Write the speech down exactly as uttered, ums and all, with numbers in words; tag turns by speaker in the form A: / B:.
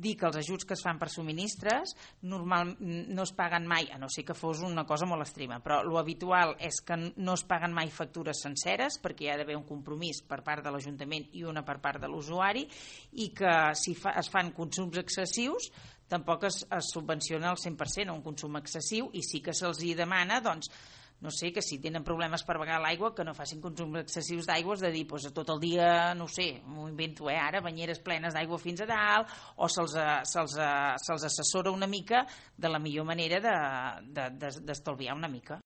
A: dir que els ajuts que es fan per subministres normal, no es paguen mai, a no ser que fos una cosa molt extrema, però lo habitual és que no es paguen mai factures senceres perquè hi ha d'haver un compromís per part de l'Ajuntament i una per part de l'usuari, i que si fa, es fan consums excessius tampoc es, es subvenciona al cent per cent un consum excessiu, i sí que se'ls hi demana, doncs, no sé, que si tenen problemes per begar l'aigua, que no facin consums excessius d'aigua, és de dir, doncs, tot el dia, no sé, m'ho invento, eh, ara, banyeres plenes d'aigua fins a dalt, o se'ls se'ls se'ls assessora una mica de la millor manera de, de, de, d'estalviar una mica.